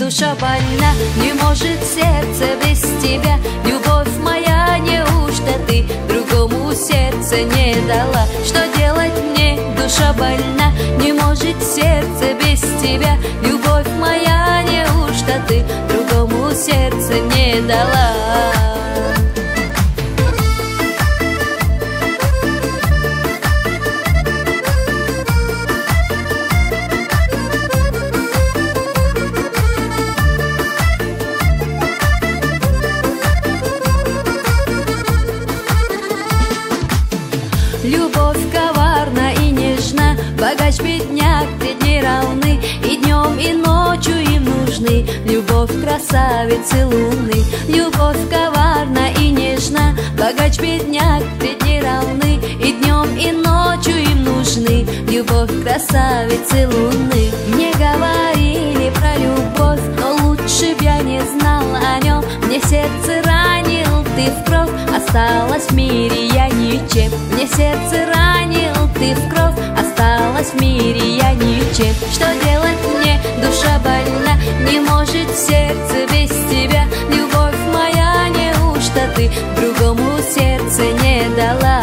душа больна, не может сердце без тебя. Любовь моя, неужто ты другому сердце не дала? Что делать мне, душа больна, не может сердце без тебя. Любовь моя, неужто ты другому сердце не дала? Любовь коварна и нежна, богач, бедняк пред ней равны, и днем, и ночью им нужны любовь красавицы луны. Любовь коварна и нежна, богач, бедняк пред ней равны, и днем, и ночью им нужны любовь красавицы луны. Мне говорили про любовь, но лучше б я не знал о нем. Мне сердце ранил ты в кровь, осталась в мире я ничем. Мне сердце ранил ты в кровь, осталась в мире я ничем. Что делать мне, душа больна, не может сердце без тебя. Любовь моя, неужто ты другому сердце не дала?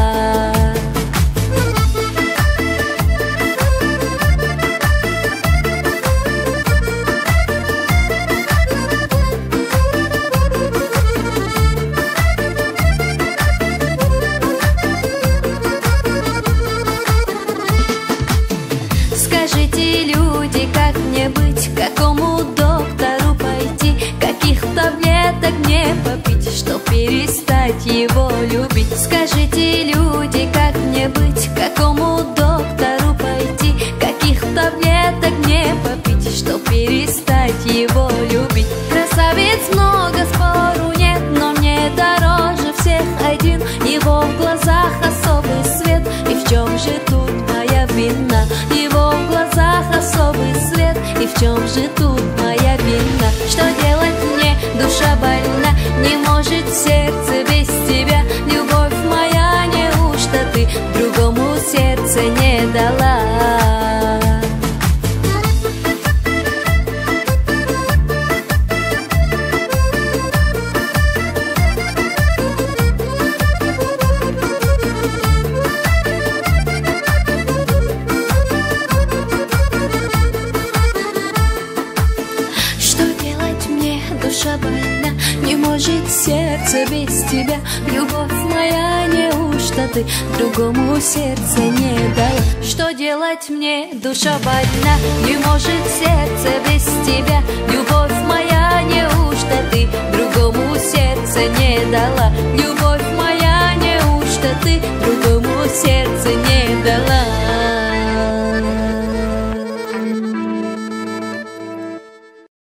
Скажите, люди, как мне быть, к какому доктору пойти, каких таблеток мне попить, чтоб перестать его любить? Скажите, люди, как мне быть, к какому доктору пойти, каких таблеток мне попить, чтоб перестать его любить? Красавиц много, спору нет, но мне дороже всех один. Его в глазах особый свет, и в чем же тут моя вина? Его в глазах особый свет, и в чем же тут моя вина? Что делать мне, душа больна, не может сердце без тебя. Любовь моя, неужто ты другому сердце не дала? Душа больна, не может сердце без тебя. Любовь моя, неужто ты другому сердце не дала? Что делать мне, душа больна, не может сердце без тебя. Любовь моя,